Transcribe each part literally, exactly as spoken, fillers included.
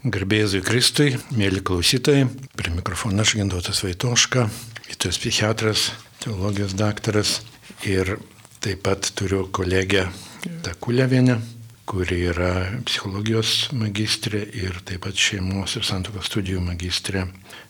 Garbėjai Kristui, mėly klausytojai, prie mikrofono aš Gintautas Vaitoška, gydytojas psichiatras, teologijos daktaras ir taip pat turiu kolegę Takulevienę, kuri yra psichologijos magistrė ir taip pat šeimos ir santuokos studijų magistrė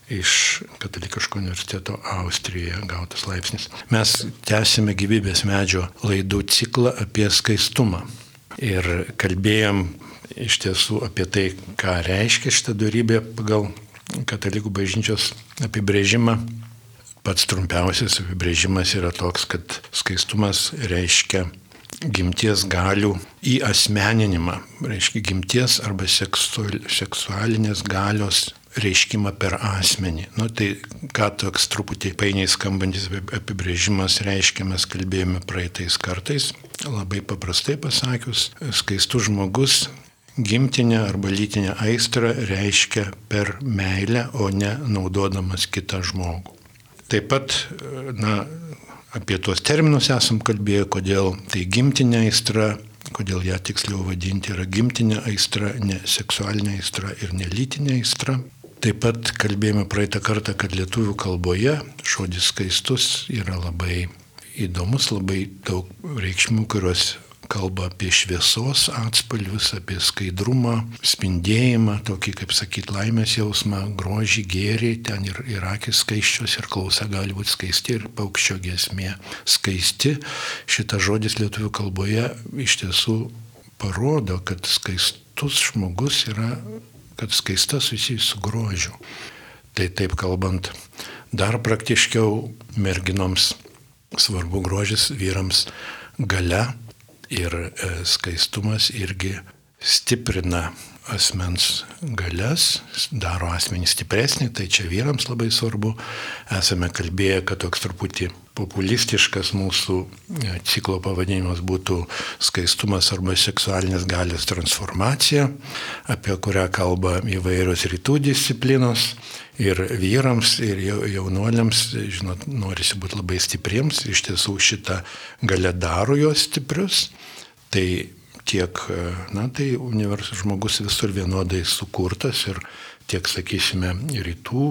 iš Katalikiško universiteto Austrijoje gautas laipsnis. Mes tęsime gyvybės medžio laidų ciklą apie skaistumą ir kalbėjom iš tiesų apie tai, ką reiškia šitą dorybę pagal Katalikų bažnyčios apibrėžimą. Pats trumpiausias apibrėžimas yra toks, kad skaistumas reiškia gimties galių įasmeninimą, reiškia gimties arba seksual, seksualinės galios reiškimą per asmenį. Nu, tai ką toks truputį painiai skambantis apibrėžimas reiškia, mes kalbėjome praeitais kartais. Labai paprastai pasakius, skaistus žmogus gimtinę arba lytinę aistrą reiškia per meilę, o ne naudodamas kitą žmogų. Taip pat, na, apie tuos terminus esam kalbėję, kodėl tai gimtinė aistra, kodėl ją tiksliau vadinti yra gimtinė aistra, ne seksualinė aistra ir ne lytinė aistra. Taip pat kalbėjome praeitą kartą, kad lietuvių kalboje žodis skaistus yra labai įdomus, labai daug reikšmių, kurios kalba apie šviesos atspalvius, apie skaidrumą, spindėjimą, tokį, kaip sakyt, laimės jausmą, grožį, gėrį, ten ir, ir akis skaisčios, ir klausa gali būti skaisti, ir paukščio giesmė skaisti. Šitas žodis lietuvių kalboje iš tiesų parodo, kad skaistus žmogus yra, kad skaista susijus su grožiu. Tai taip kalbant, dar praktiškiau merginoms svarbu grožis, vyrams galia. Ir skaistumas irgi stiprina asmens galias, daro asmenį stipresnį, tai čia vyrams labai svarbu. Esame kalbėję, kad toks truputį populistiškas mūsų ciklo pavadinimas būtų skaistumas arba seksualinės galios transformacija, apie kurią kalba įvairios rytų disciplinos. Ir vyrams, ir jaunuoliams, žinot, norisi būti labai stipriems, iš tiesų šitą galę daro juos stiprius. Tai tiek, na, tai universalus žmogus visur vienodai sukurtas ir tiek, sakysime, rytų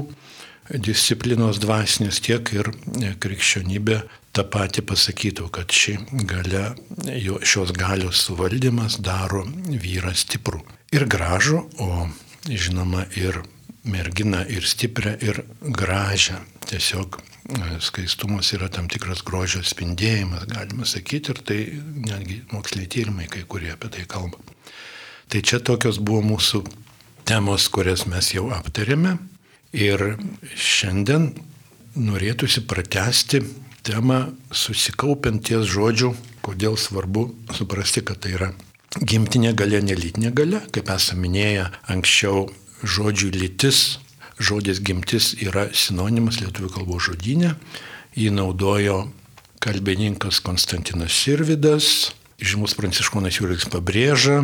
disciplinos dvasinės, tiek ir krikščionybė tą patį pasakytų, kad ši galia, šios galios suvaldymas daro vyrą stiprų ir gražų, o žinoma ir merginą ir stiprią ir gražią. Tiesiog skaistumas yra tam tikras grožio spindėjimas, galima sakyti, ir tai netgi moksliniai tyrimai kai kurie apie tai kalba. Tai čia tokios buvo mūsų temos, kurias mes jau aptarėme, ir šiandien norėtųsi pratęsti temą susikaupiant ties žodžių, kodėl svarbu suprasti, kad tai yra gimtinė galia, ne lytinė galia, kaip esame minėję anksčiau. Žodžių lytis, žodis gimtis yra sinonimas lietuvių kalbos žodyne. Jį naudojo kalbininkas Konstantinas Sirvydas, žymus pranciškonas Jurgis Pabrėža,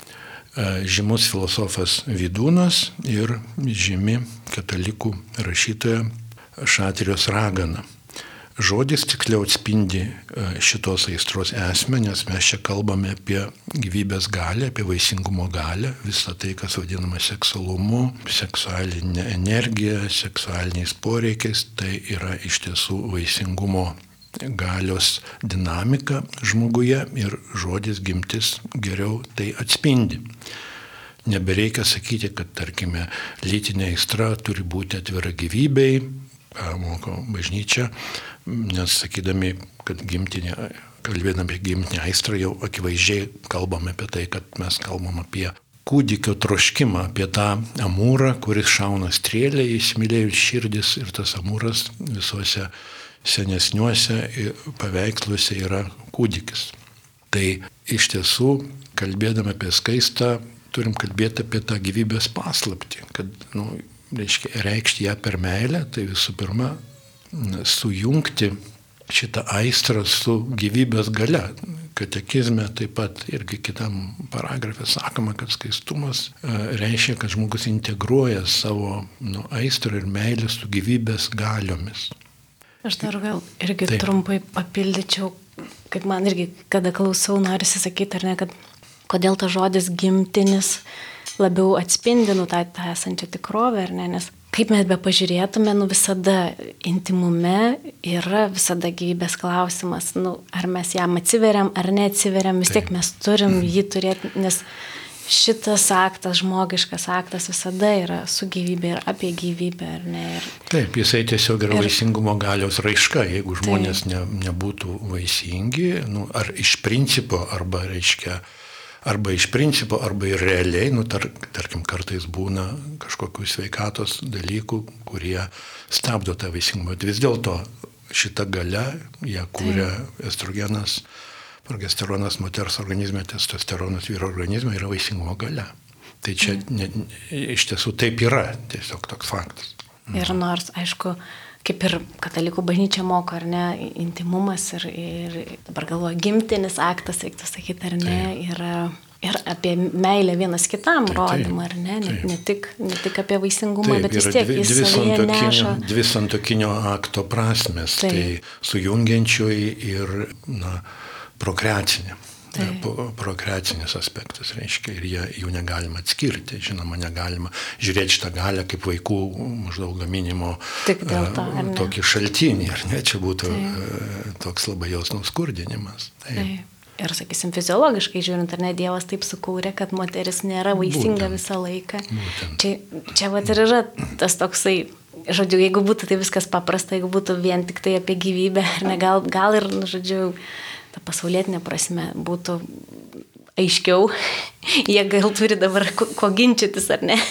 žymus filosofas Vydūnas ir žymi katalikų rašytoja Šatrijos ragana. Žodis tiksliau atspindi šitos aistros esmę, nes mes čia kalbame apie gyvybės galią, apie vaisingumo galią, visą tai, kas vadinama seksualumu, seksualinė energija, seksualiniais poreikiais, tai yra iš tiesų vaisingumo galios dinamika žmoguje ir žodis gimtis geriau tai atspindi. Nebereikia sakyti, kad, tarkime, lytinė aistra turi būti atvira gyvybei, moko bažnyčia, nes sakydami, kad gimtinė, kalbėdami apie gimtinę aistrą, jau akivaizdžiai kalbame apie tai, kad mes kalbam apie kūdikio troškimą, apie tą amūrą, kuris šauna strėlę, įsimylėjus širdis, ir tas amūras visuose senesniuose paveiksluose yra kūdikis. Tai iš tiesų, kalbėdami apie skaistą, turim kalbėti apie tą gyvybės paslaptį, kad, nu, reiškia, reikšti ją per meilę, tai visų pirma sujungti šitą aistrą su gyvybės galia. Katekizme taip pat irgi kitam paragrafe sakoma, kad skaistumas reiškia, kad žmogus integruoja savo, nu, aistrą ir meilę su gyvybės galiomis. Aš dar gal irgi Taip. trumpai papildyčiau, kad man irgi, kada klausau, norisi sakyti, ar ne, kad kodėl tas žodis gimtinis labiau atspindi nu, tą, tą esančią tikrovę, ar ne, nes kaip mes be pažiūrėtume, nu visada intimume yra visada gyvybės klausimas, nu, ar mes jam atsiveriam, ar neatsiveriam, vis tiek mes turim jį turėti, nes šitas aktas, žmogiškas aktas visada yra su gyvybė ir apie gyvybę, ar ne? Ir, taip, jisai tiesiog yra ir, vaisingumo galios raiška, jeigu žmonės ne, nebūtų vaisingi, nu, ar iš principo, arba reiškia, arba iš principo, arba ir realiai, nu, tar, tarkim, kartais būna kažkokių sveikatos dalykų, kurie stabdo tą vaisingumą. Vis dėlto šita galia, ją kūrė estrogenas, progesteronas moters organizme, testosteronas vyro organizme, yra vaisingumo galia. Tai čia ne, iš tiesų taip yra, tiesiog toks faktas. Ir nors, aišku, kaip ir katalikų bažnyčia moko, ar ne, intimumas ir, ir dabar galvoju, gimtinis aktas, reiktų sakyti, ar ne, yra ir apie meilę vienas kitam taip, rodymą, ar ne, ne, ne, tik, ne tik apie vaisingumą, taip, bet vis tiek jis savyje neša. Dvi santuokinio akto prasmės, taip. Tai sujungiančioji ir, na, prokreacinė. Prokreacinis aspektas, reiškia, ir jie, jų negalima atskirti, žinoma, negalima žiūrėti šitą galę kaip vaikų maždaug gaminimo to, tokį šaltinį, ar ne, čia būtų taip. Toks labai jausmų skurdinimas. Taip. Taip. Ir, sakysim, fiziologiškai žiūrint, ar ne, Dievas taip sukūrė, kad moteris nėra vaisinga būtent. Visą laiką. Būtent. Čia, čia vat ir yra tas toksai, žodžiu, jeigu būtų tai viskas paprasta, jeigu būtų vien tik tai apie gyvybę, ar ne, gal, gal ir, žodžiu, ta pasaulietinė prasme būtų aiškiau, jie gal turi dabar ko, ko ginčytis, ar ne.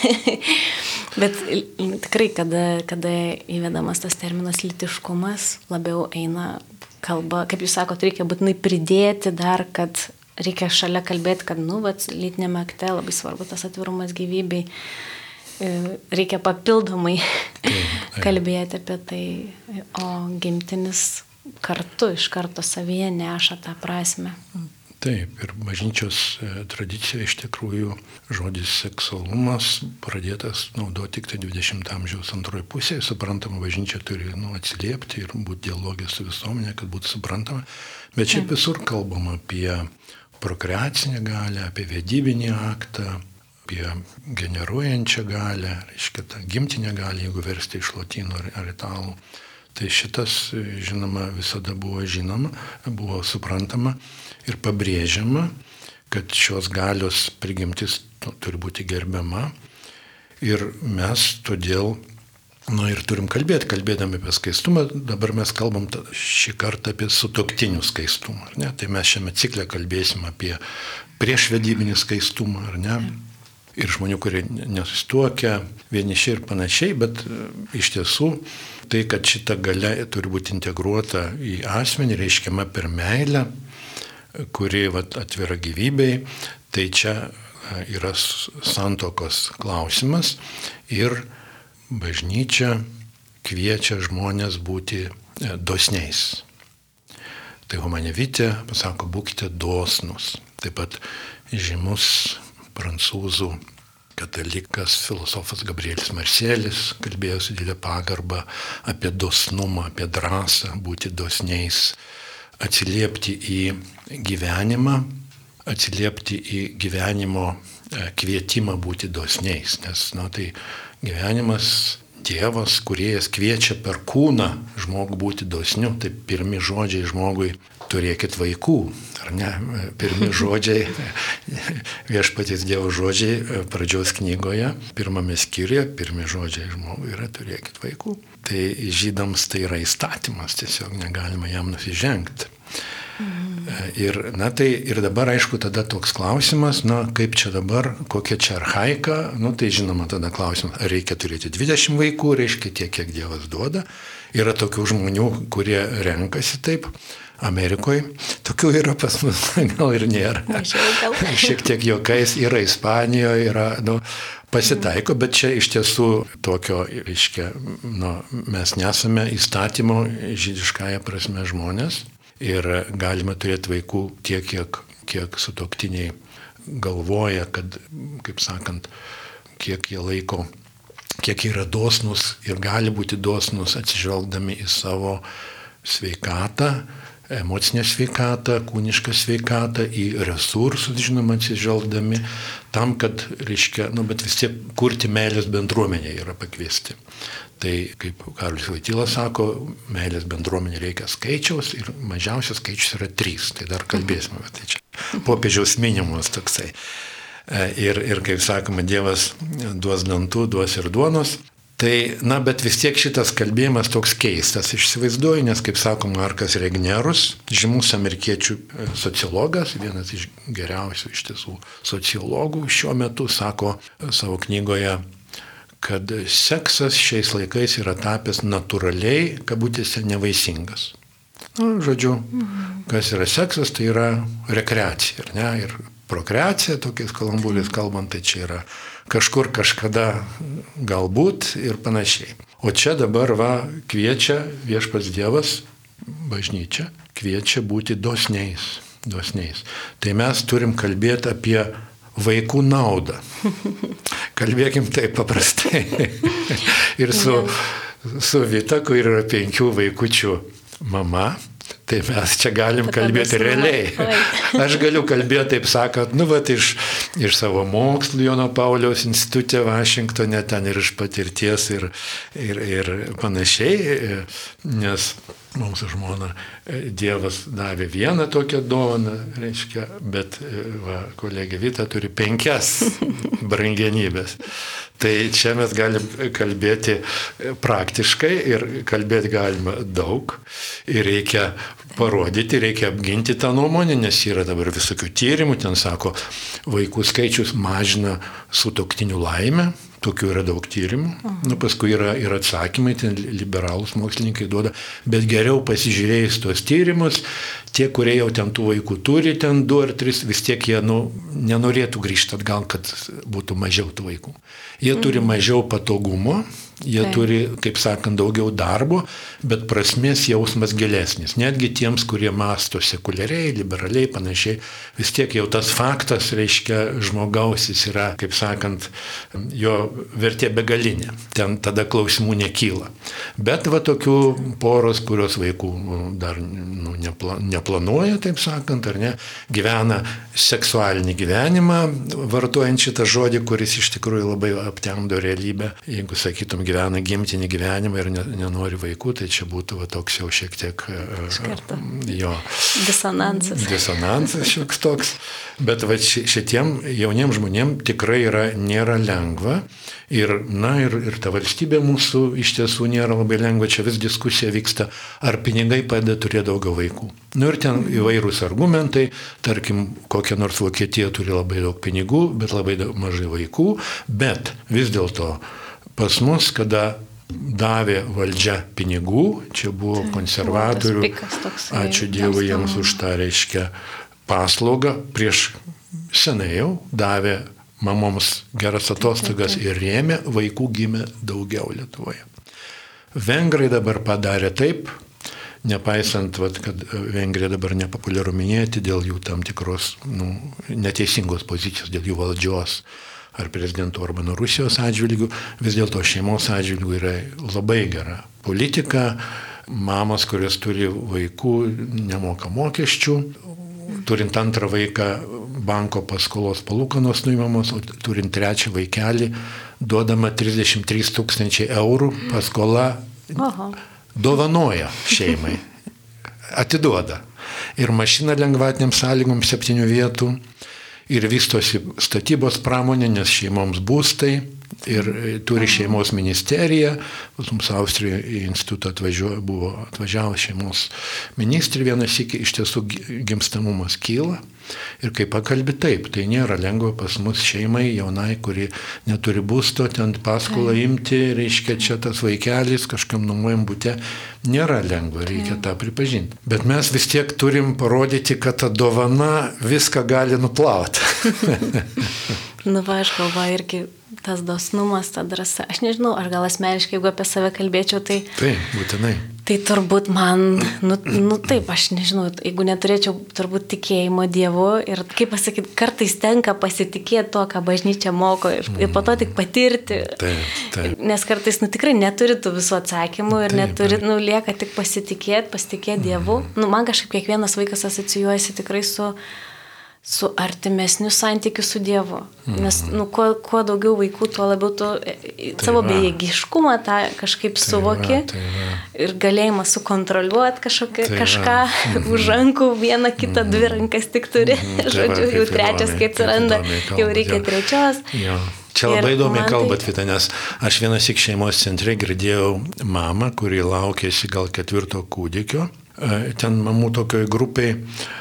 Bet tikrai, kada, kada įvedamas tas terminas lytiškumas, labiau eina kalba, kaip jūs sakot, reikia būtinai pridėti dar, kad reikia šalia kalbėti, kad, nu, vat, lytinėme akte labai svarbu tas atvirumas gyvybei, reikia papildomai kalbėti apie tai, o gimtinis kartu, iš karto savyje neša tą prasme. Taip, ir bažnyčios tradicija iš tikrųjų žodis seksualumas pradėtas naudoti tik tai dvidešimto amžiaus antroje pusėje. Suprantama, bažnyčia turi nu, atsiliepti ir būti dialogė su visuomenė, kad būtų suprantama. Bet šiaip visur kalbama apie prokreacinę galę, apie vedybinį aktą, apie generuojančią galę, reiškia tą gimtinę galę, jeigu versti iš lotynų ar italų. Tai šitas, žinoma, visada buvo žinoma, buvo suprantama ir pabrėžiama, kad šios galios prigimtis nu, turi būti gerbiama. Ir mes todėl, nu ir turim kalbėti, kalbėdami apie skaistumą, dabar mes kalbam šį kartą apie sutuoktinių skaistumą, ar ne? Tai mes šiame cikle kalbėsim apie priešvedybinį skaistumą, ar ne? Ir žmonių, kurie nesusituokia, vieniši ir panašiai, bet iš tiesų tai, kad šita galia turi būti integruota į asmenį, reiškiama per meilę, kuri vat, atvira gyvybei, tai čia yra santuokos klausimas ir bažnyčia kviečia žmonės būti dosniais. Tai Humanevitė pasako, būkite dosnus. Taip pat žymus prancūzų katalikas, filosofas Gabrielis Marselis kalbėjo su didelė pagarba apie dosnumą, apie drąsą, būti dosniais, atsiliepti į gyvenimą, atsiliepti į gyvenimo kvietimą būti dosniais, nes na, tai gyvenimas, Dievas, kūrėjas kviečia per kūną žmogų būti dosniu, tai pirmi žodžiai žmogui turėkit vaikų, ar ne? Pirmi žodžiai, viešpaties Dievo žodžiai pradžios knygoje, pirmame skyriuje, pirmi žodžiai žmogui yra turėkit vaikų. Tai žydams tai yra įstatymas, tiesiog negalima jam nusižengti. Ir, na, tai, ir dabar, aišku, tada toks klausimas, na, kaip čia dabar, kokia čia archaika, nu, tai žinoma tada klausimas, ar reikia turėti dvidešimt vaikų, reiškia tiek, kiek Dievas duoda. Yra tokių žmonių, kurie renkasi taip, Amerikoje, tokių yra pas mus, gal ir nėra. Šiek tiek juokais, yra Ispanijoje, yra, nu, pasitaiko, bet čia iš tiesų tokio, reiškia, nu, mes nesame įstatymo žydiškąja prasme žmonės. Ir galima turėti vaikų tiek, kiek, kiek sutuoktiniai galvoja, kad, kaip sakant, kiek jie laiko, kiek yra dosnus ir gali būti dosnus atsižvelgdami į savo sveikatą, emocinę sveikatą, kūnišką sveikatą, į resursus, žinoma, atsižvelgdami, tam, kad, reiškia, nu, bet vis tiek kurti meilės bendruomenė yra pakviesti. Tai, kaip Karolis Voityla sako, meilės bendruomenė reikia skaičiaus ir mažiausias skaičius yra trys, tai dar kalbėsime, tai čia popiežiaus minimumas toksai. Ir, ir kaip sakoma, Dievas duos dantų, duos ir duonos. Tai, na, bet vis tiek šitas kalbėjimas toks keistas, išsivaizduoju, nes, kaip sako Markas Regnerus, žymus amerikiečių sociologas, vienas iš geriausių iš tiesų sociologų šiuo metu, sako savo knygoje, kad seksas šiais laikais yra tapęs natūraliai, kabutėse, nevaisingas. Nu, žodžiu, kas yra seksas, tai yra rekreacija, ar ne? Ir prokreacija, tokiais kalambūriais kalbant, tai čia yra kažkur kažkada galbūt ir panašiai. O čia dabar va kviečia Viešpats Dievas, bažnyčia, kviečia būti dosniais, dosniais. Tai mes turim kalbėti apie vaikų naudą. Kalbėkim taip paprastai. Ir su, su Vita, kur yra penkių vaikučių mama, tai mes čia galim kalbėti realiai. Aš galiu kalbėti, taip sakant, nu, vat iš, iš savo mokslų Jono Pauliaus institute Vašingtone, ten ir iš patirties ir, ir, ir panašiai, nes mums žmona Dievas davė vieną tokią dovaną, reiškia, bet va, kolegė Vita turi penkias brangenybės. Tai čia mes galim kalbėti praktiškai ir kalbėti galima daug ir reikia parodyti, reikia apginti tą nuomonę, nes yra dabar visokių tyrimų, ten sako, vaikų skaičius mažina sutuoktinių laimę, tokių yra daug tyrimų, nu, paskui yra ir atsakymai, ten liberalūs mokslininkai duoda, bet geriau pasižiūrėjus tuos tyrimus, tie, kurie jau ten tų vaikų turi, ten du ar tris, vis tiek jie nu, nenorėtų grįžti atgal, kad būtų mažiau tų vaikų. Jie turi mažiau patogumo, jie tai. Turi, kaip sakant, daugiau darbo, bet prasmės jausmas gilesnis. Netgi tiems, kurie mąsto sekuliariai, liberaliai, panašiai, vis tiek jau tas faktas, reiškia, žmogaus jis yra, kaip sakant, jo vertė begalinė. Ten tada klausimų nekyla. Bet va tokių poros, kurios vaikų dar nu, nepla, neplanuoja, taip sakant, ar ne, gyvena seksualinį gyvenimą, vartojant šitą žodį, kuris iš tikrųjų labai aptemdo realybę. Jeigu sakytum, gyvena gimtinį gyvenimą ir nenori vaikų, tai čia būtų va, toks jau šiek tiek Škarta. jo disonansas. Disonansas šioks toks. Bet va, šitiem jauniem žmonėm tikrai yra, nėra lengva. Ir, na, ir, ir ta valstybė mūsų iš tiesų nėra labai lengva. Čia vis diskusija vyksta, ar pinigai padeda turėti daugiau vaikų. Nu ir ten įvairūs argumentai, tarkim, kokia nors Vokietija turi labai daug pinigų, bet labai daug, mažai vaikų, bet vis dėlto pas mus, kada davė valdžia pinigų, čia buvo konservatorių, ačiū Dievui jiems už tą, reiškia, paslaugą, prieš senai jau davė mamoms geras atostogas ir rėmė, vaikų gimė daugiau Lietuvoje. Vengrai dabar padarė taip, nepaisant, vat, kad Vengrija dabar nepopuliaru minėti dėl jų tam tikros nu, neteisingos pozicijos, dėl jų valdžios ar prezidento Orbano Rusijos atžvilgių, vis dėlto šeimos atžvilgių yra labai gera politika, mamos, kurios turi vaikų, nemoka mokesčių, turint antrą vaiką banko paskolos palūkanos nuimamos, o turint trečią vaikelį duodama trisdešimt trys tūkstančiai eurų paskola Aha. dovanoja šeimai, atiduoda. Ir mašina lengvatiniam sąlygom septynių vietų. Ir vystosi statybos pramonė, nes šeimoms būstai ir turi šeimos ministerija. Mums Austrijoje į institutą atvažiuoja, buvo atvažiavo šeimos ministrė vienas iki, iš tiesų gimstamumas kyla. Ir kai pakalbi taip, tai nėra lengva pas mus šeimai jaunai, kuri neturi būsto, ten paskolą imti, reiškia čia tas vaikelis kažkam nuomojam bute, nėra lengva, reikia tą pripažinti. Bet mes vis tiek turim parodyti, kad ta dovana viską gali nuplauti. Nu va, aš galvoju irgi tas dosnumas, ta drąsa. Aš nežinau, aš gal asmeniškai, jeigu apie save kalbėčiau, tai... Taip, būtinai. Tai turbūt man, nu, nu taip, aš nežinau, jeigu neturėčiau turbūt tikėjimo Dievu ir, kaip pasakyti, kartais tenka pasitikėti to, ką bažnyčia moko ir, ir po to tik patirti. Taip, taip. Nes kartais, nu tikrai neturi tų visų atsakymų ir taip, neturi, taip. nu lieka tik pasitikėti, pasitikėti Dievu. Mm. Nu, man kažkaip kiekvienas vaikas asocijuojasi tikrai su... su artimesniu santykiu su Dievu. Mm. Nes nu, kuo, kuo daugiau vaikų, tuo labiau tu tai savo va. bejėgiškumą tą kažkaip tai suvoki va, tai va. ir galėjimą sukontroliuoti kažkokį, tai kažką mm. už rankų, vieną kitą, mm. dvi rankas tik turi. Mm. Žodžiu, va, jau trečias, kai atsiranda, jau reikia jo. trečios. Jo. Čia labai įdomiai kalbat, Vita, nes aš vienas iš šeimos centre girdėjau mamą, kuri laukėsi gal ketvirto kūdikio. Ten mamų tokioj grupiai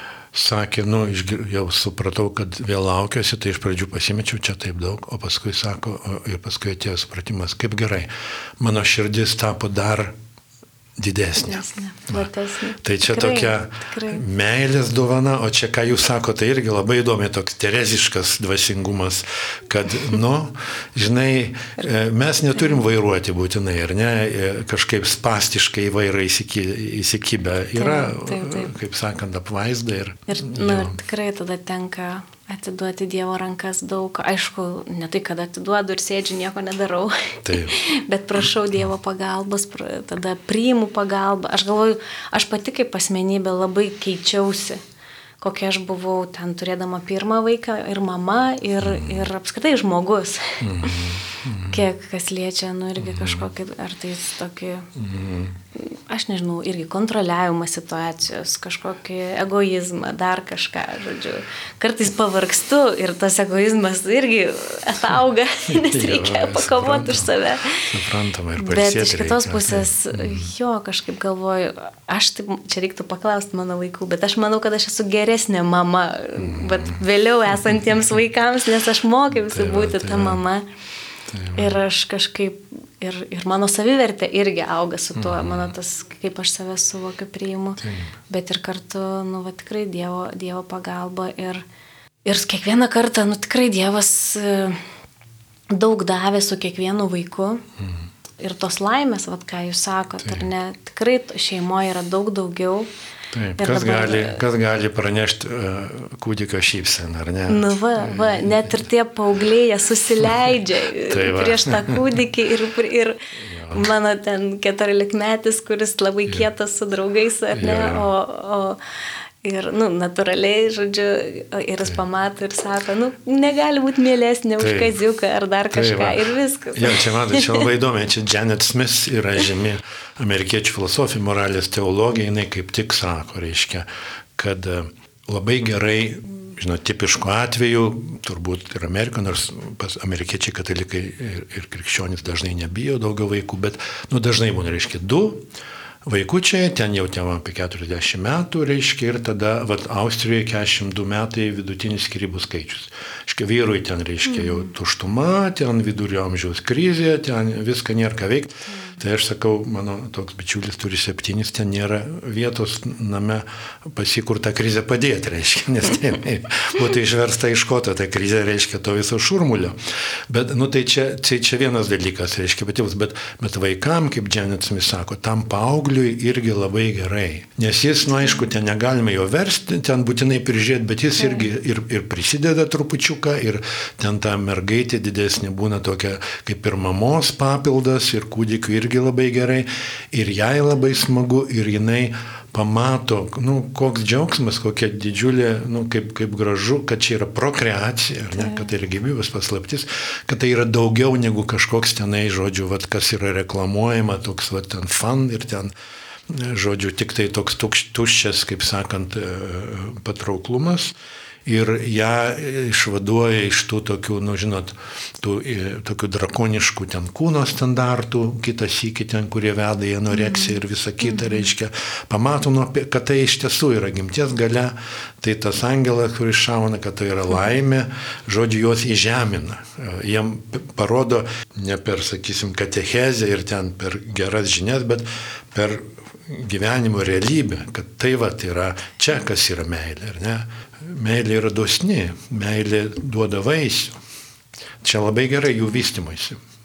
sakė, nu, jau supratau, kad vėl laukiuosi, tai iš pradžių pasimečiau čia taip daug, o paskui sako, ir paskui atėjo supratimas, kaip gerai, mano širdis tapo dar didesnė. Platesnė. Tai čia tikrai, tokia tikrai. meilės dovana, o čia, ką jūs sako, tai irgi labai įdomi toks tereziškas dvasingumas, kad, nu, žinai, mes neturim vairuoti būtinai, ar ne, kažkaip spastiškai vairą įsikibę. Yra, taip, taip, taip. kaip sakant, apvaizda. Ir, ir, nu, ir tikrai tada tenka atiduoti Dievo rankas daug. Aišku, ne tai, kad atiduodu ir sėdžiu, nieko nedarau. Taip. Bet prašau Dievo pagalbos, tada priimu pagalbą. Aš galvoju, aš pati kaip asmenybė labai keičiausi, kokia aš buvau ten turėdama pirmą vaiką ir mama ir, mm. ir apskritai žmogus. Mm. Mm. Kiek kas liečia, nu irgi kažkokį, ar tai tokį, mm. aš nežinau, irgi kontroliavimą situacijos, kažkokį egoizmą, dar kažką, žodžiu. Kartais pavargstu ir tas egoizmas irgi atauga, nes reikia pakovoti už save. Suprantama ir Bet iš kitos reikia, pusės, tai. jo, kažkaip galvoju, aš taip, čia reiktų paklausti mano vaikų, bet aš manau, kad aš esu geresnė mama, mm. bet vėliau esantiems vaikams, nes aš mokiausi tai būti ta mama. Tai ir aš kažkaip, ir, ir mano savivertė irgi auga su tuo, mm. mano tas, kaip aš save suvokiu, priimu, tai. bet ir kartu, nu, va, tikrai Dievo, dievo pagalba ir, ir kiekvieną kartą, nu, tikrai Dievas daug davė su kiekvienu vaiku mm. ir tos laimės, va, ką jūs sakot, tai. ar ne, tikrai šeimoje yra daug daugiau. Taip, kas, dabar, gali, kas gali pranešti uh, kūdikio šypseną, ar ne? Nu va, va, net ir tie paaugliai, jie susileidžia tai prieš tą kūdikį ir, ir mano ten keturiolikmetis, kuris labai kietas su draugais, ar ne, o, o ir, nu, natūraliai, žodžiu, ir jis pamato ir sako, nu, negali būti mielesnė už kaziuką ar dar kažką tai, ir viskas. Jo, čia matai, čia labai įdomi, čia Janet Smith yra žymi amerikiečių filosofija, moralės teologija, jinai kaip tik sako, reiškia, kad labai gerai, žinot, tipiškų atvejų, turbūt ir Amerika, nors pas amerikiečiai katalikai ir, ir krikščionys dažnai nebijo daugiau vaikų, bet, nu, dažnai būna, reiškia, du vaikučiai, ten jau tėvam apie keturiasdešimt metų, reiškia, ir tada, vat, Austrijoje keturiasdešimt du metai vidutinis skyrybų skaičius. Reiškia, vyrui ten, reiškia, jau tuštuma, ten vidurio amžiaus krizė, ten viską nėra ką veikti. Tai aš sakau, mano toks bičiulis turi septynis, ten nėra vietos name pasikur tą krizę padėti, reiškia, nes tai būtų išversta iš koto, ta krizė reiškia to viso šurmulio. Bet, nu, tai čia, tai čia vienas dalykas, reiškia, bet, bet, bet vaikam, kaip Janet Smith sako, tam paaugliui irgi labai gerai. Nes jis, nu, aišku, ten negalime jo versti, ten būtinai prižiūrėti, bet jis irgi ir, ir prisideda trupučiuką, ir ten ta mergaitė didesnė būna tokia kaip ir mamos papildas, ir kūdikiu irgi labai gerai, ir jai labai smagu, ir jinai pamato, nu, koks džiaugsmas, kokia didžiulė, nu, kaip, kaip gražu, kad čia yra prokreacija, ar ne, kad tai yra gyvybės paslaptis, kad tai yra daugiau negu kažkoks tenai, žodžiu, vat, kas yra reklamuojama, toks, vat, ten fan ir ten, žodžiu, tik tai toks tuščias, kaip sakant, patrauklumas. Ir ją išvaduoja iš tų tokių, nu, žinot, tų tokių drakoniškų ten kūno standartų, kitas iki ten, kurie veda į anoreksiją ir visą kitą, reiškia, pamato, kad tai iš tiesų yra gimties galia, tai tas angelas, kuris šauna, kad tai yra laimė, žodžiu, juos įžemina. Jiem parodo ne per, sakysim, katechezę ir ten per geras žinias, bet per gyvenimo realybę, kad tai va, tai yra čia, kas yra meilė, ar ne? Meilė yra dosni, meilė duoda vaisių. Čia labai gerai jų vystymuisi.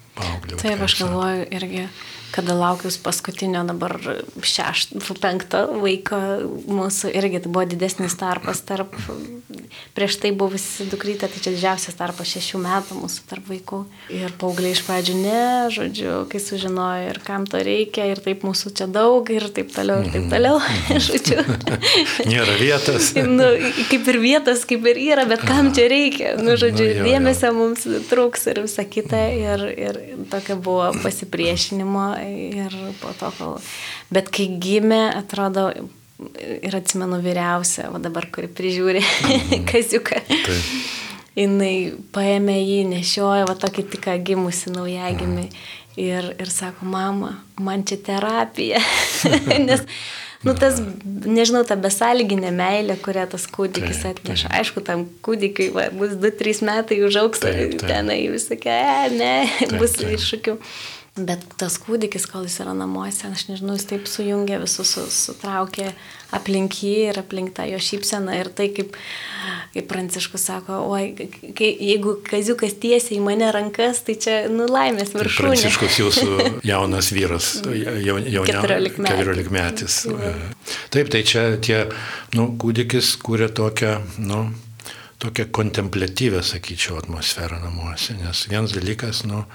pagaliau. Taip, aš galvoju irgi, kada laukius paskutinio dabar šešto, penkto vaiko mūsų, irgi tai buvo didesnis tarpas tarp, prieš tai buvusi dukrytė, tai čia didžiausias tarpas šešių metų mūsų tarp vaikų. Ir paaugliai iš pradžių ne, žodžiu, kai sužinojo ir kam to reikia, ir taip mūsų čia daug, ir taip toliau, ir taip toliau, žodžiu. Nėra vietos. Nu, kaip ir vietos, kaip ir yra, bet kam čia reikia, nu, žodžiu, nu, jo, dėmesio jo. Mums trūks ir visa kita, ir, ir tokia buvo pasipriešinimo. Ir po to, kol... Bet kai gimė, atrodo, ir atsimenu vyriausią, o dabar, kuri prižiūri kaziuką, jinai paėmė jį, nešiojo, va tokį tik gimusi naujagimį ir, ir sako, mama, man čia terapija. Nes, nu, tas, nežinau, ta besąlyginė meilė, kurią tas kūdikis atneša. Aišku, tam kūdikiui va, bus du trys metai užaugs, tenai visokia, ne, bus iššūkių. Bet tas kūdikis, kol jis yra namuose, aš nežinau, jis taip sujungė visus, sutraukė aplink jį ir aplink tą jo šypseną. Ir tai, kaip, kaip Pranciškus sako, oi, kai, jeigu kaziukas tiesia į mane rankas, tai čia nu, laimės viršūnė. Pranciškus jūsų jaunas vyras, jaun, keturiolikmetis. Taip, tai čia tie nu, kūdikis kūrė tokią, nu, tokią kontempliatyvę, sakyčiau, atmosferą namuose. Nes vienas dalykas, nu,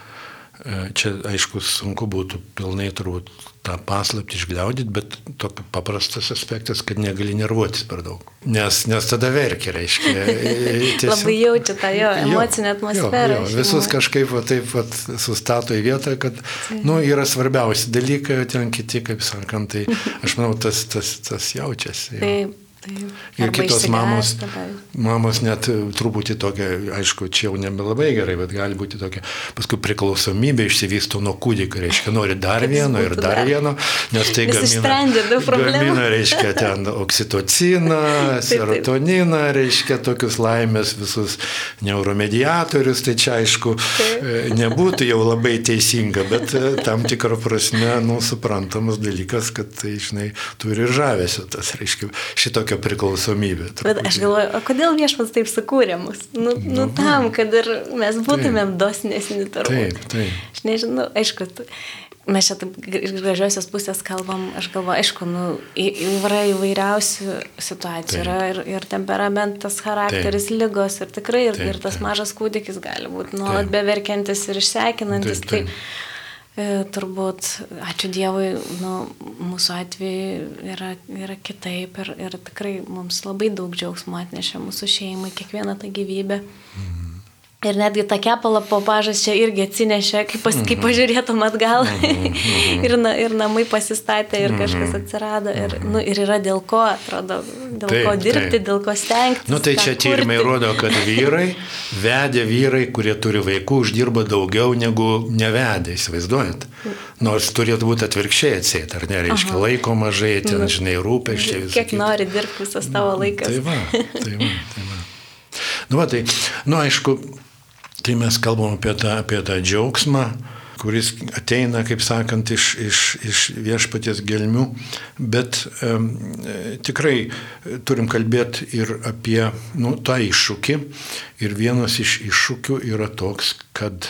čia, aišku, sunku būtų pilnai turbūt tą paslaptį išgliaudyti, bet tokia paprastas aspektas, kad negali nervuotis per daug. Nes, nes tada verkia, reiškia. Tiesiog, labai jaučia tą jo emocinę atmosferą. Jo, jo, visus kažkaip va, taip va, sustato į vietą, kad nu, yra svarbiausi dalykai, o ten kiti, kaip sakant, tai aš manau, tas, tas, tas jaučiasi. Taip. Taip. Ir kitos mamos, mamos net truputį tokia, aišku, čia jau nebelabai gerai, bet gali būti tokia, paskui priklausomybė išsivysto nuo kūdikio, reiškia, nori dar vieno ir dar vieno, nes tai gamina, gamina, reiškia, ten oksitociną, serotoniną, reiškia, tokius laimės visus neuromediatorius, tai čia, aišku, taip. Nebūtų jau labai teisinga, bet tam tikrą prasme, nu, suprantamas dalykas, kad tai, žinai, turi žavesio tas, reiškia, šitokia priklausomybė. Bet aš galvoju, o kodėl viešpats taip sukūrė mus? Nu, nu, nu tam, kad ir mes būtumėm taip. Dosnesni turbūt. Taip, taip. Aš nežinau, aišku, mes čia taip iš gražiosios pusės kalbam, aš galvoju, aišku, nu, yra įvairiausių situacijų, yra ir, ir temperamentas, charakteris, taip. Ligos ir tikrai, ir, taip, ir tas taip. Mažas kūdikis gali būti nuolat beverkiantis ir išsekinantis. Taip, taip. Tai, E, turbūt, ačiū Dievui, nu, mūsų atveju yra, yra kitaip ir, ir tikrai mums labai daug džiaugsmo atnešė mūsų šeimai, kiekviena ta gyvybė. Mm. Ir netgi tą kepalą po pažas čia irgi atsinešė, kaip, pas, kaip pažiūrėtum atgal. Mm-hmm. ir, na, ir namai pasistatė ir kažkas atsirado. Ir, nu, ir yra dėl ko, atrodo, dėl taip, ko dirbti, taip. Dėl ko stengtis. Nu, tai čia tyrimai rodo, kad vyrai, vedę vyrai, kurie turi vaikų, uždirba daugiau negu nevedę, įsivaizduojant. Nors turėtų būti atvirkščiai atseit, ar ne, reiškia, aha. Laiko mažai, ten, nu, žinai, rūpesčiai. Kiek nori dirbti visas tavo laikas. Tai va, tai va, tai va. Nu, va, tai, nu, aišku, tai mes kalbam apie tą, apie tą džiaugsmą, kuris ateina, kaip sakant, iš, iš, iš viešpaties gelmių, bet um, tikrai turim kalbėti ir apie nu, tą iššūkį. Ir vienas iš iššūkių yra toks, kad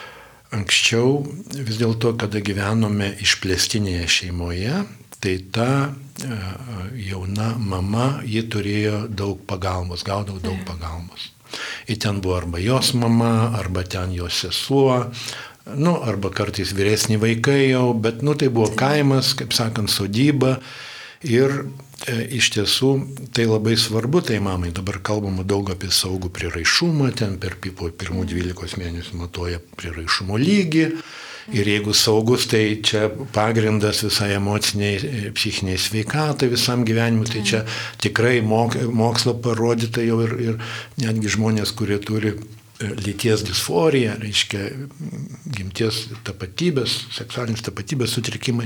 anksčiau vis dėlto, kada gyvenome išplėstinėje šeimoje, tai ta uh, jauna mama, ji turėjo daug pagalbos, gaudavo daug pagalbos. Ir ten buvo arba jos mama, arba ten jos sesuo, nu, arba kartais vyresni vaikai jau, bet nu, tai buvo kaimas, kaip sakant, sodyba. Ir e, iš tiesų tai labai svarbu, tai mamai dabar kalbama daug apie saugų priraišumą, ten per po pirmų dvylikos mėnesių matuoja priraišumo lygį. Ir jeigu saugus, tai čia pagrindas visai emociniai, psichiniai sveikatai, visam gyvenimui, tai čia tikrai mok, mokslo parodyta jau ir, ir netgi žmonės, kurie turi lyties disforiją, reiškia gimties tapatybės, seksualinės tapatybės sutrikimai,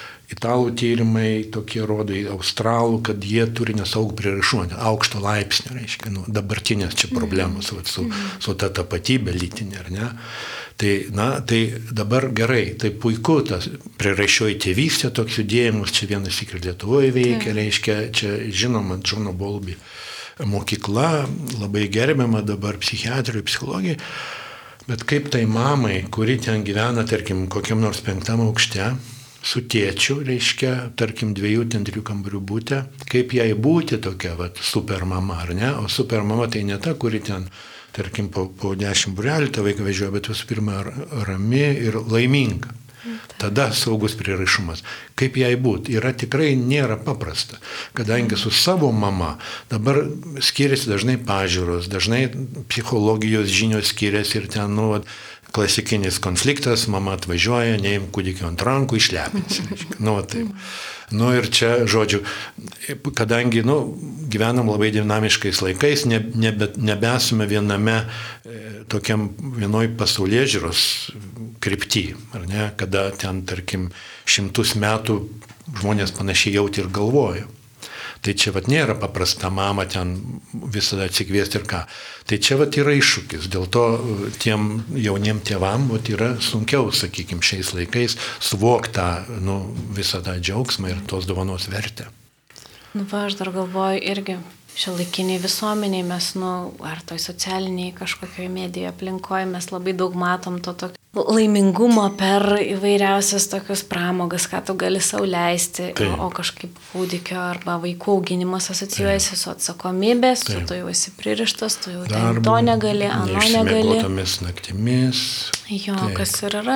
italų tyrimai tokie rodo, australų, kad jie turi nesaugų prieraišumą, aukšto laipsnio, reiškia, nu, dabartinės čia problemos mm. su, su ta tapatybė lytinė, ar ne? Tai, na, tai dabar gerai, tai puiku, tas prieraišioji tėvystė, toks judėjimus, čia vienas tik ir Lietuvoje veikia, mm. reiškia, čia žinoma, Džono Bolby mokykla, labai gerbiama dabar psichiatrijai, psichologijai. Bet kaip tai mamai, kuri ten gyvena, tarkim, kokiam nors penktam aukšte, su tėčiu, reiškia, tarkim, dviejų, ten trijų kambarių būte, kaip jai būti tokia, vat, super mama, ar ne? O super mama tai ne ta, kuri ten, tarkim, po, po dešimt burelių tą vaiką vežioja, bet visų pirma rami ir laiminga. Tada saugus prieraišumas. Kaip jai būti? Yra tikrai nėra paprasta, kadangi su savo mama dabar skiriasi dažnai pažiūros, dažnai psichologijos žinios skiriasi ir ten, nu, vat, klasikinis konfliktas, mama atvažiuoja, neim kūdikio ant rankų, išlepins. Nu, taip. Nu ir čia, žodžiu, kadangi, nu, gyvenam labai dinamiškais laikais, ne, nebe, nebesame viename e, tokiam vienoj pasaulėžiūros krypty, ar ne, kada ten, tarkim, šimtus metų žmonės panašiai jauti ir galvojo. Tai čia vat nėra paprasta mama ten visada atsikviesti ir ką. Tai čia vat yra iššūkis. Dėl to tiem jauniem tėvam vat yra sunkiau, sakykime, šiais laikais suvokti tą, nu, visą tą džiaugsmą ir tos dovanos vertę. Nu, va, aš dar galvoju irgi, šiuolaikiniai visuomeniai mes, nu, ar toj socialiniai kažkokioj medijoje aplinkoje mes labai daug matom to tokio laimingumo per įvairiausias tokius pramogas, ką tu gali sau leisti, o, o kažkaip kūdikio arba vaikų auginimas asocijuojasi su atsakomybės, tu, tu jau esi pririštas, tu jau ten to negali, ano negali. Neišsimiegotomis naktimis. Jo, taip. Kas ir yra,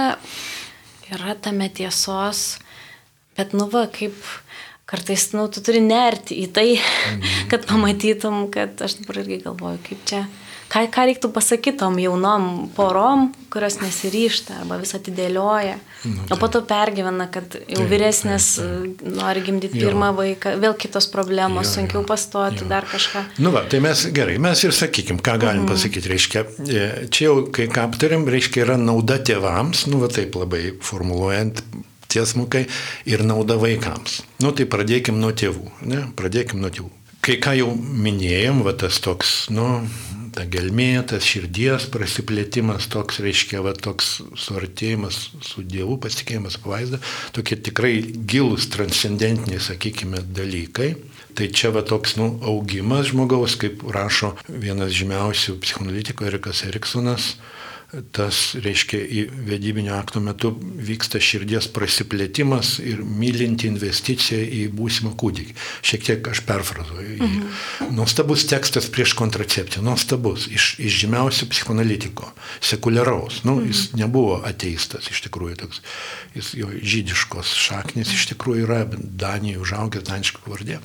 yra tame tiesos, bet nu va, kaip kartais, nu, tu turi nerti į tai, mhm. kad pamatytum, kad aš dabar irgi galvoju, kaip čia, ką, ką reiktų pasakytom jaunom porom, kurios nesiryšta arba vis atidėlioja, nu, o po to pergyvena, kad jau taip, vyresnės taip, taip. Nori gimdyti pirmą vaiką, vėl kitos problemos, jo, sunkiau pastoti, jo. Dar kažką. Nu va, tai mes gerai, mes ir sakykim, ką galim mhm. pasakyti, reiškia, čia jau, kai ką aptarėm, reiškia, yra nauda tėvams, nu va taip labai formuluojant, tiesmukai ir nauda vaikams. Nu tai pradėkim nuo tėvų, ne? Pradėkim nuo tėvų. Kai ką jau minėjom, va tas toks, nu, ta gelmė, tas širdies prasiplėtimas, toks reiškia, va toks suartėjimas su Dievu, pasitikėjimas pavaizdą, tokie tikrai gilūs, transcendentiniai, sakykime, dalykai. Tai čia va toks, nu, augimas žmogaus, kaip rašo vienas žymiausių psichoanalitikų Erikas Eriksonas, tas, reiškia, į vedybinio akto metu vyksta širdies prasiplėtimas ir mylinti investicija į būsimą kūdikį. Šiek tiek aš perfrazuoju. Mhm. Nuostabus tekstas prieš kontracepciją, nuostabus, iš, iš žymiausių psichoanalitiko, sekuliaraus. Nu, mhm. Jis nebuvo ateistas, iš tikrųjų, toks, jis jo žydiškos šaknis iš tikrųjų yra Danijoje užaugęs, daniška pavardė.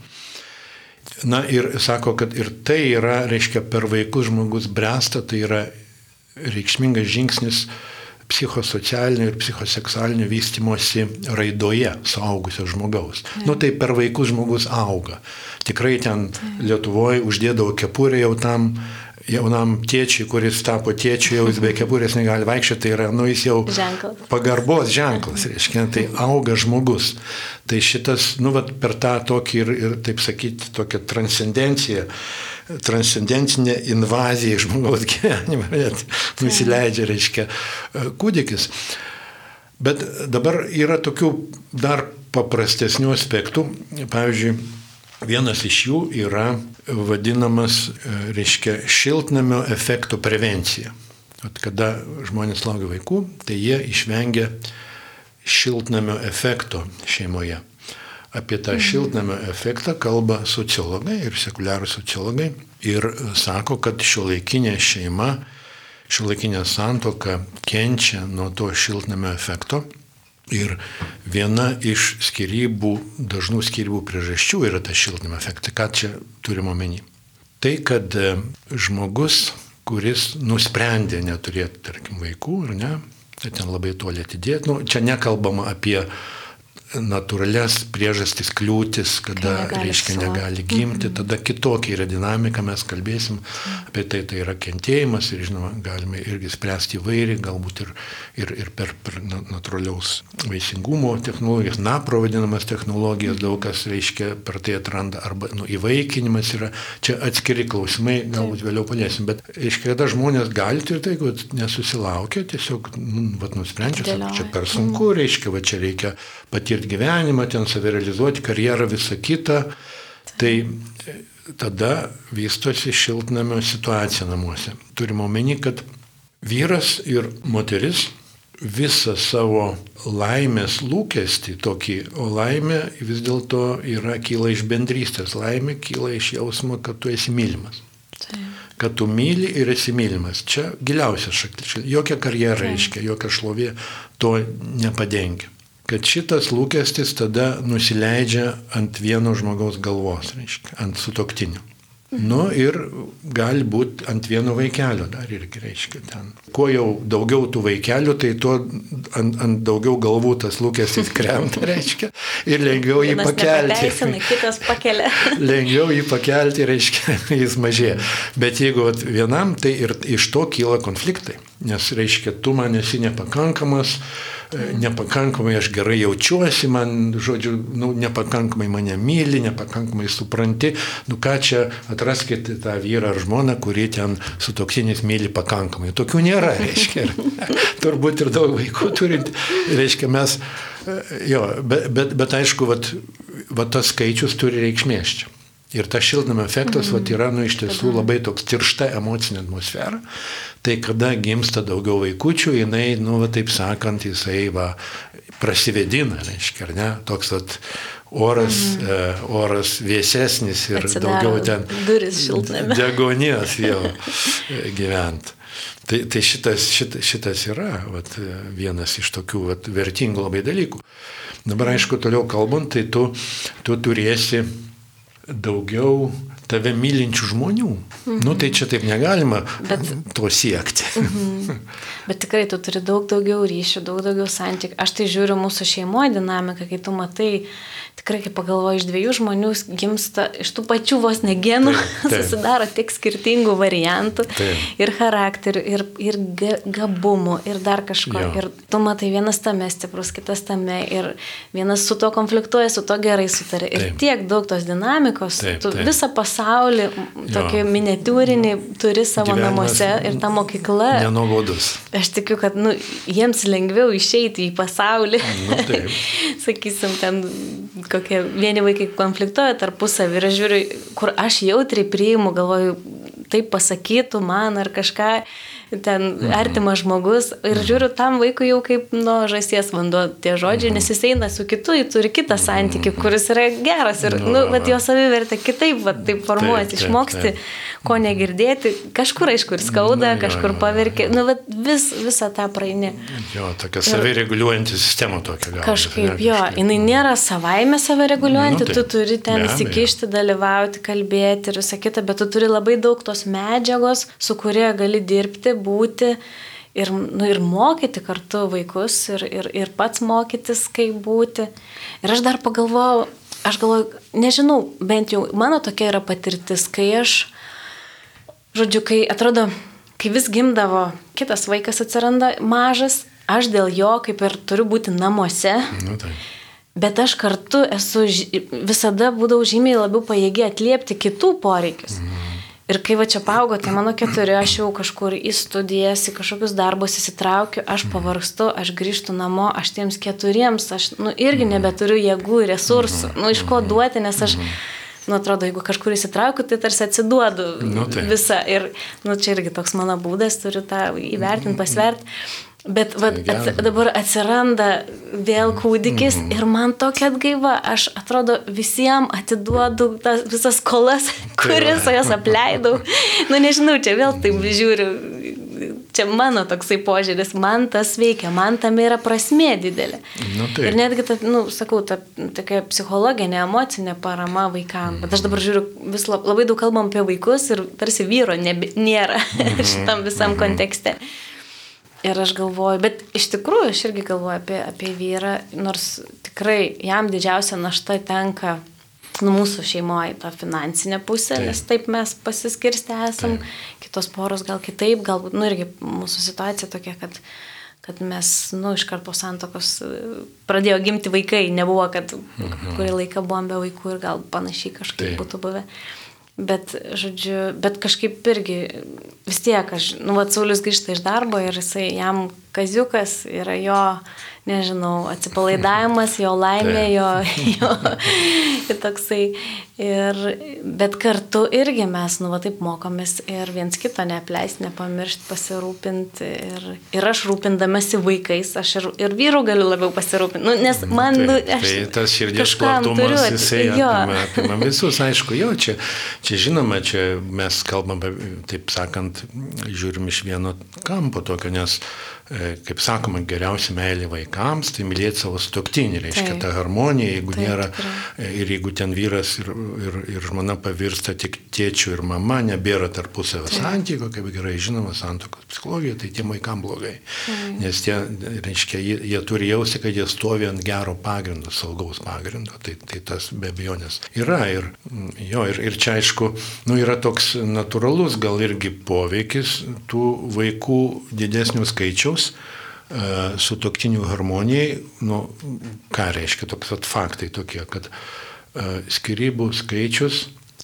Na ir sako, kad ir tai yra, reiškia, per vaikus žmogus bręsta, tai yra reikšmingas žingsnis psichosocialinio ir psichoseksualinio vystymosi raidoje suaugusio žmogaus. Ja. Nu tai per vaikus žmogus auga. Tikrai ten Lietuvoje uždėdavo kepurę jau tam jaunam tėčiui, kuris tapo tėčiu, jau jis be kepurės negali vaikščioti, tai yra, nu jis jau ženklas. Pagarbos ženklas, reiškia, tai auga žmogus. Tai šitas, nu vat per tą tokį ir, ir taip sakyti, tokią transcendenciją, transcendentinė invazija į žmogaus gyvenimą, nusileidžia, reiškia, kūdikis. Bet dabar yra tokių dar paprastesnių aspektų. Pavyzdžiui, vienas iš jų yra vadinamas, reiškia, šiltnamio efekto prevencija. At kada žmonės laukia vaikų, tai jie išvengia šiltnamio efekto šeimoje. Apie tą šiltnamio efektą kalba sociologai ir sekuliarūs sociologai ir sako, kad šiuolaikinė šeima, šiuolaikinė santuoka kenčia nuo to šiltnamio efekto ir viena iš skyrybų, dažnų skyrybų priežasčių yra tas šiltnamio efektas. Ką čia turime omeny? Tai, kad žmogus, kuris nusprendė neturėti, tarkim, vaikų, ar ne, tai ten labai toli atidėti, nu, čia nekalbama apie natūralias priežastis, kliūtis, kada, negali reiškia, savo. Negali gimti, mm-hmm. tada kitokia yra dinamika, mes kalbėsim apie tai, tai yra kentėjimas ir, žinoma, galime irgi spręsti įvairiai, galbūt ir, ir, ir per, per natūraliaus vaisingumo technologijas, napro vadinamas technologijas, daug kas, reiškia, per tai atranda, arba, nu, įvaikinimas yra, čia atskiri klausimai, galbūt vėliau paliesim, bet, reiškia, kada žmonės gali ir tai, kad nesusilaukia, tiesiog, nu, vat, nusprendžia, čia per sunku, reiškia, va, čia reikia patirti gyvenimą, ten savirealizuoti, karjerą, visą kitą, tai tada vystosi šiltnamio situacija namuose. Turime omeny, kad vyras ir moteris visą savo laimės lūkestį tokį, o laimė vis dėlto yra kyla iš bendrystės, laimė kyla iš jausmo, kad tu esi mylimas. Tai. Kad tu myli ir esi mylimas. Čia giliausias šaktis. Jokia karjera reiškia, jokia šlovė to nepadengia. Kad šitas lūkestis tada nusileidžia ant vieno žmogaus galvos, reiškia, ant sutuoktinio. Nu ir gali būti ant vieno vaikelio dar irgi reiškia ten. Kuo jau daugiau tų vaikelių, tai tuo ant, ant daugiau galvų tas lūkestis krenta, reiškia, ir lengviau jį Vienas pakelti. Kitas pakelia. Lengviau jį pakelti, reiškia, jis mažėja. Bet jeigu vienam, tai ir iš to kyla konfliktai. Nes, reiškia, tu man esi nepakankamas, nepakankamai aš gerai jaučiuosi, man, žodžiu, nu, nepakankamai mane myli, nepakankamai supranti, nu ką čia atraskite tą vyrą ar žmoną, kurį ten sutuoktinis myli pakankamai. Tokių nėra, reiškia. Turbūt ir daug vaikų turint, reiškia, mes, jo, bet, bet, bet aišku, vat, vat tas skaičius turi reikšmės čia. Ir tas šiltnamio efektas mm. vat, yra nu, iš tiesų labai toks tiršta emocinė atmosfera. Tai kada gimsta daugiau vaikučių, jinai, nu, va, taip sakant, jisai va, prasivedina, reiškia, ar ne? Toks vat, oras, mm. uh, oras vėsesnis ir Atsidaro daugiau ten duris šiltnamio. Degonijos jau gyvent. Tai, tai šitas, šit, šitas yra vat, vienas iš tokių vat, vertingų labai dalykų. Dabar, aišku, toliau kalbant, tai tu, tu turėsi daugiau tave mylinčių žmonių. Mhm. Nu, tai čia taip negalima Bet, to siekti. Mhm. Bet tikrai tu turi daug daugiau ryšių, daug daugiau santykių. Aš tai žiūriu mūsų šeimoje dinamiką, kai tu matai, tikrai, kai pagalvoji, iš dviejų žmonių gimsta, iš tų pačių vos ne genų, susidaro tiek skirtingų variantų taip. Ir charakterių, ir, ir gabumų, ir dar kažko. Jo. Ir tu matai, vienas tame stiprus, kitas tame, ir vienas su to konfliktuoja, su to gerai sutarė. Ir taip. Tiek daug tos dinamikos, taip, tu taip. Visą pasaulį, tokį miniatiūrinį turi savo Gyvenimas namuose ir ta mokykla. Nenuobodus. Aš tikiu, kad nu, jiems lengviau išeiti į pasaulį. Nu, taip. Sakysim, ten kokie vieni vaikai konfliktuoja tarpusavį ir aš žiūriu, kur aš jautriai priimu, galvoju, taip pasakytų man ar kažką, ten artimas žmogus ir žiūriu tam vaikui jau kaip nuo žąsies vanduo tie žodžiai, nes jis eina su kitu, jis turi kitą santykį, kuris yra geras ir nu, vat, jo savivertė kitaip, vat, taip formuoti, išmoksti, ko negirdėti, kažkur aišku ir skauda, kažkur paverkia, nu, vat, vis, visą tą praeini. Jo, tokia savireguliuojanti sistema tokia gal. Kažkaip, jo, jinai nėra savaime savireguliuojanti, nu, tu turi ten įsikišti, dalyvauti, kalbėti ir visą kitą, bet tu turi labai daug tos medžiagos, su kuria gali dirbti, būti ir, nu, ir mokyti kartu vaikus ir, ir, ir pats mokytis, kaip būti. Ir aš dar pagalvojau, aš galvoju, nežinau, bent jau mano tokia yra patirtis, kai aš, žodžiu, kai atrodo, kai vis gimdavo, kitas vaikas atsiranda mažas, aš dėl jo kaip ir turiu būti namuose. Nu, tai. Bet aš kartu esu, visada būdavau žymiai labiau pajėgi atliepti kitų poreikius. Mm. Ir kai va čia paaugo, tai mano keturi, aš jau kažkur į studijas, į kažkokius darbus įsitraukiu, aš pavargstu, aš grįžtu namo, aš tiems keturiems, aš nu, irgi nebeturiu jėgų ir resursų, nu, iš ko duoti, nes aš, nu, atrodo, jeigu kažkur įsitraukiu, tai tarsi atsiduodu nu, tai. visą. Ir, nu, čia irgi toks mano būdas, turiu tą įvertinti, pasverti. Bet va, ats, dabar atsiranda vėl kūdikis mm. ir man tokia atgaiva, aš atrodo visiems atiduodu tas visas skolas, kuris jas apleidau. Nu nežinau, čia vėl taip žiūriu, čia mano toksai požiūris, man tas veikia, man tam yra prasmė didelė. Nu, ir netgi, ta, nu, sakau, ta tokia psichologinė, emocinė parama vaikams. Bet aš dabar žiūriu, vis labai daug kalbam apie vaikus ir tarsi vyro nebe, nėra mm-hmm. šitam visam mm-hmm. kontekste. Ir aš galvoju, bet iš tikrųjų aš irgi galvoju apie, apie vyrą, nors tikrai jam didžiausia našta tenka nu, mūsų šeimoje tą finansinę pusę, taip. Nes taip mes pasiskirstę esam, taip. Kitos poros gal kitaip, galbūt, nu irgi mūsų situacija tokia, kad, kad mes, nu, iškart po santokos pradėjo gimti vaikai, nebuvo, kad mhm. kurį laiką buvom be vaikų ir gal panašiai kažkaip taip. Būtų buvę. Bet, žodžiu, bet kažkaip irgi vis tiek, aš, nu, va, Saulius grįžta iš darbo ir jisai, jam kaziukas, yra jo, nežinau, atsipalaidavimas, jo laimė, jo, jo toksai. Ir, bet kartu irgi mes, nu, va taip mokomės ir viens kito neapleisti, nepamiršti, pasirūpinti. Ir, ir aš rūpindamasi vaikais, aš ir, ir vyrų galiu labiau pasirūpinti. Nu, nes man, taip, nu, aš tai tas širdies platumas, jisai apima, apima visus, aišku, jo, čia, čia žinoma, čia mes kalbam, taip sakant, žiūrim iš vieno kampo tokio, nes, kaip sakoma, geriausia meilė vaikams, tai mylėti savo sutuoktinį, reiškia ta harmonija, jeigu taip, nėra, tikrai. Ir jeigu ten vyras ir, ir, ir žmona pavirsta tik tėčiu ir mama, nebėra tarpusavio santykių, kaip gerai žinoma, santuokos psichologija, tai tiem vaikam blogai. Taip. Nes tie, reiškia, jie, jie turi jausti, kad jie stovi ant gero pagrindo, saugaus pagrindo, tai, tai tas be abejonės yra. Ir, jo, ir, ir čia, aišku, nu, yra toks natūralus gal irgi poveikis tų vaikų didesnių skaičiaus sutuoktinių harmonijai, nu, ką reiškia toks at faktai tokie, kad uh, skyrybų skaičius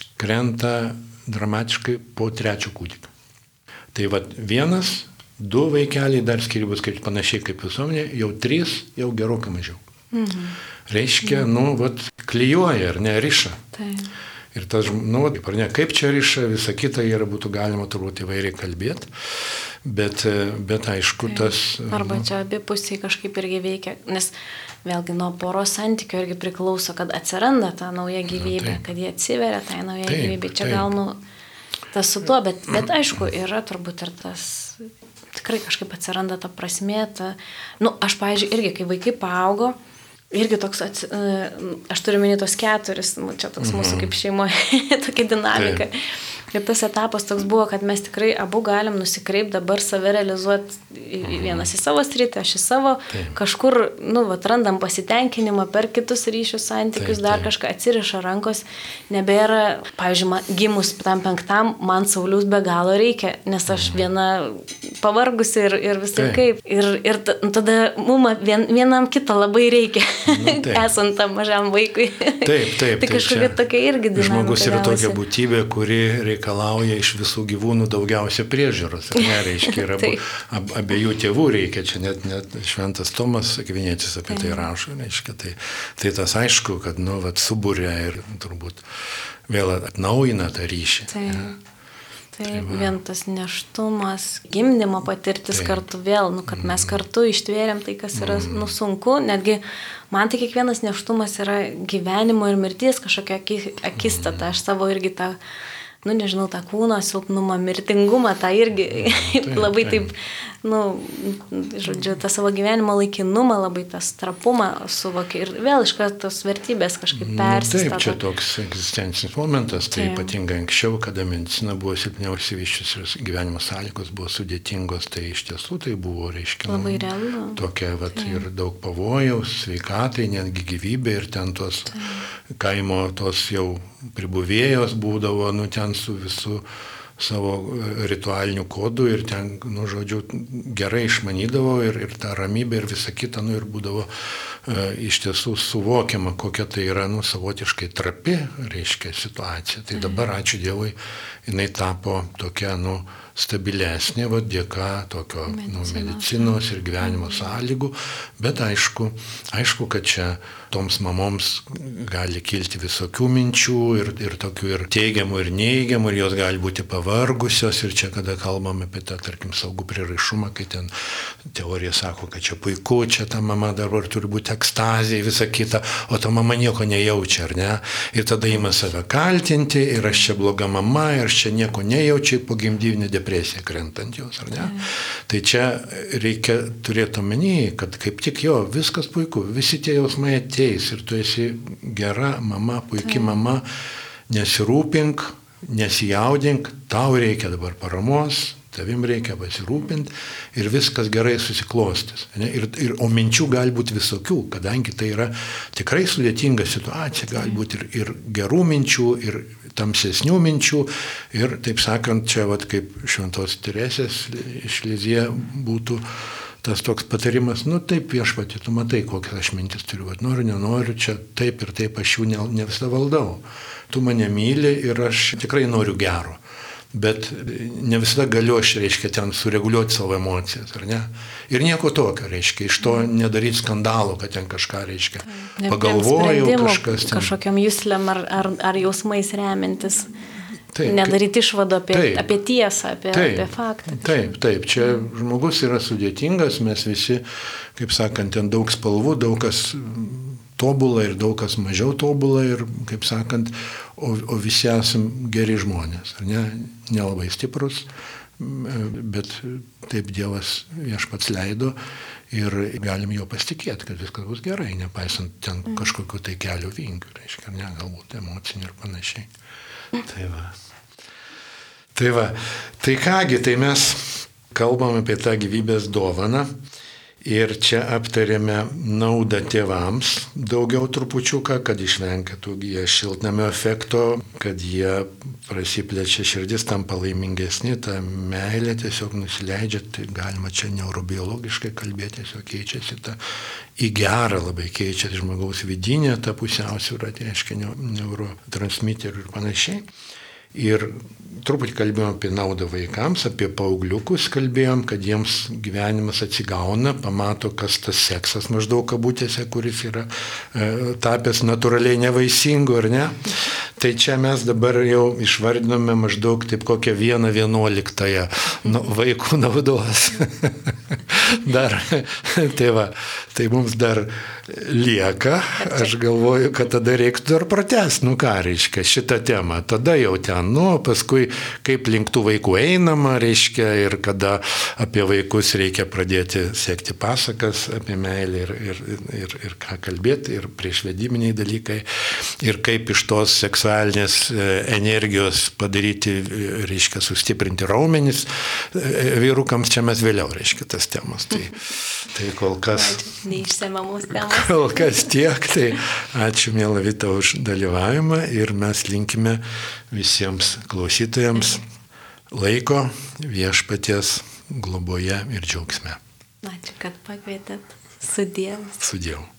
krenta dramatiškai po trečio kūdikio. Tai vat vienas, du vaikeliai, dar skyrybų skaičius panašiai kaip visuomenė, jau trys, jau gerokai mažiau. Mhm. Reiškia, mhm. nu, vat klijuoja ar ne, riša. Taip. Ir tas, nu, ar ne, kaip čia riša, visa kita yra, būtų galima turbūt įvairiai kalbėti. Bet, bet aišku, tas... Arba čia abi pusiai kažkaip irgi veikia, nes vėlgi nuo poros santykių irgi priklauso, kad atsiranda ta nauja gyvybė, nu, kad jie atsiveria tai nauja taip, gyvybė. Čia taip. Gal, nu, tas su tuo, bet, bet aišku, yra turbūt ir tas, tikrai kažkaip atsiranda ta prasmė, ta, nu, aš, pavyzdžiui, irgi, kai vaikai paaugo, irgi toks, ats, aš turiu minėti tos keturis, čia toks mhm. mūsų kaip šeimoje, tokia dinamika. Taip. Ir tas etapas toks buvo, kad mes tikrai abu galim nusikreipti dabar save realizuoti vienas į savo sritį, aš į savo, taip. Kažkur, nu, vat, randam pasitenkinimą per kitus ryšius, santykius, taip, dar taip. Kažką atsiriša rankos, nebėra, pavyzdžiui, man, gimus tam penktam, man Sauliaus be galo reikia, nes aš viena pavargusi ir, ir visai taip. Kaip. Ir, ir tada mum vien, vienam kitą labai reikia, nu, esant tam mažam vaikui. Taip, taip. Tai kažkokia tokia irgi dinamika. Žmogus yra tokia būtybė, kuri reikalauja iš visų gyvūnų daugiausia priežiūros. Ne, reiškia, ir abu, ab, abiejų tėvų reikia. Čia net, net Šventas Tomas Akvinietis apie tai rašo. Reiškia, tai, tai tas aišku, kad nu, vat, subūrė ir turbūt vėl atnaujina tą ryšį. Tai. Ja. Taip, tai vien tas neštumas, gimdymo patirtis taip. Kartu vėl, nu, kad mes kartu ištvėrėm tai, kas yra mm. nu, sunku, netgi man tai kiekvienas neštumas yra gyvenimo ir mirties kažkokia akistata, aš savo irgi tą, nu nežinau, tą kūno silpnumą, mirtingumą, tą irgi taip, labai taip, nu, žodžiu, tą savo gyvenimo laikinumą, labai tas trapumą suvokia ir vėl iš karto tos vertybės kažkaip persistato. Taip, čia toks egzistencinis momentas, tai taip. Ypatingai anksčiau, kada medicina buvo silpniau išsivyščiusios, gyvenimo sąlygos buvo sudėtingos, tai iš tiesų tai buvo, reiškia, labai realu. Tokia, vat, ir daug pavojaus, sveikatai, netgi gyvybė ir ten tos taip. Kaimo tos jau pribuvėjos būdavo, nu, ten su visu savo ritualiniu kodu ir ten, nu, žodžiu, gerai išmanydavo ir, ir ta ramybė ir visa kita, nu, ir būdavo e, iš tiesų suvokiama, kokia tai yra, nu, savotiškai trapi, reiškia, situacija. Tai dabar, ačiū Dievui, jinai tapo tokia, nu, stabilesnė, va, dėka tokio medicinos, nu, medicinos ir gyvenimo sąlygų, bet aišku, aišku, kad čia toms mamoms gali kilti visokių minčių ir, ir tokių ir teigiamų ir neigiamų, ir jos gali būti pavargusios ir čia, kada kalbam apie tą, tarkim, saugų prieraišumą, kai ten teorija sako, kad čia puiku, čia ta mama dabar turi būti ekstazija, visa kita, o ta mama nieko nejaučia, ar ne? Ir tada ima save kaltinti ir aš čia bloga mama, ir aš čia nieko nejaučiu, po gimdyvinė depresija krentant jos, ar ne? Mm. Tai čia reikia turėti omeny, kad kaip tik jo, viskas puiku, visi tie jausmai ateis ir tu esi gera mama, puiki mm. mama, nesirūpink, nesijaudink, tau reikia dabar paramos, tavim reikia pasirūpinti ir viskas gerai susiklostys. Ne? Ir, ir, o minčių gali būti visokių, kadangi tai yra tikrai sudėtinga situacija, gali būti ir, ir gerų minčių, ir tamsesnių minčių, ir, taip sakant, čia vat, kaip Šventos Teresės iš Lizie būtų tas toks patarimas, nu taip viešpatie, tu matai, kokias aš mintis turiu, vat, noriu, nenoriu, čia taip ir taip aš jų ne, ne visą valdau. Tu mane myli ir aš tikrai noriu gero. bet ne visada galiu aš, reiškia, ten sureguliuoti savo emocijas, ar ne? Ir nieko tokio, reiškia, iš to nedaryti skandalo, kad ten kažką, reiškia, pagalvojau, kažkas ten. Kažkokiam jusliam ar, ar, ar jausmais remintis. Taip, nedaryti išvado apie, taip, apie tiesą, apie, taip, apie faktą. Taip, taip, čia žmogus yra sudėtingas, mes visi, kaip sakant, ten daug spalvų, daug kas tobula ir daug kas mažiau tobula ir, kaip sakant, o, o visi esam geri žmonės, ar ne, nelabai stiprus, bet taip Dievas viešpats leido ir galim jo pasitikėti, kad viskas bus gerai, nepaisant ten kažkokiu tai kelio vingių, reiškia, ne, galbūt emocinių ir panašiai. Tai va. Tai va. Tai kągi, tai mes kalbam apie tą gyvybės dovaną ir čia aptarėme naudą tėvams daugiau trupučiuką, kad išvengtų jie šiltnamio efekto, kad jie prasiplečia širdis, tampa laimingesni, ta meilė tiesiog nusileidžia, tai galima čia neurobiologiškai kalbėti, tiesiog keičiasi ta į gerą labai keičiasi žmogaus vidinė, ta pusiausvyrą, tai reiškia neurotransmiterių ir panašiai. Ir truputį kalbėjom apie naudą vaikams, apie paaugliukus kalbėjom, kad jiems gyvenimas atsigauna, pamato, kas tas seksas maždaug kabutėse, kuris yra e, tapęs natūraliai nevaisingu, ar ne? Tai čia mes dabar jau išvardinome maždaug taip kokią vieną vienuoliktąją nu, vaikų naudos. Dar, tai va, tai mums dar lieka, aš galvoju, kad tada reiktų dar pratęsti, nu ką reiškia, šitą temą, tada jau ten, nu, paskui kaip link tų vaikų einama, reiškia, ir kada apie vaikus reikia pradėti sekti pasakas apie meilę ir, ir, ir, ir ką kalbėti, ir priešvedybiniai dalykai, ir kaip iš tos seksualinės energijos padaryti, reiškia, sustiprinti raumenis, vyrukams čia mes vėliau, reiškia, tas temas. Tai, tai kol kas... Neišsemiamos temos. Kol kas tiek, tai ačiū miela Vita už dalyvavimą ir mes linkime visiems klausytojams laiko viešpaties globoje ir džiaugsme. Ačiū, kad pakvietėt. Sudiev. Sudiev.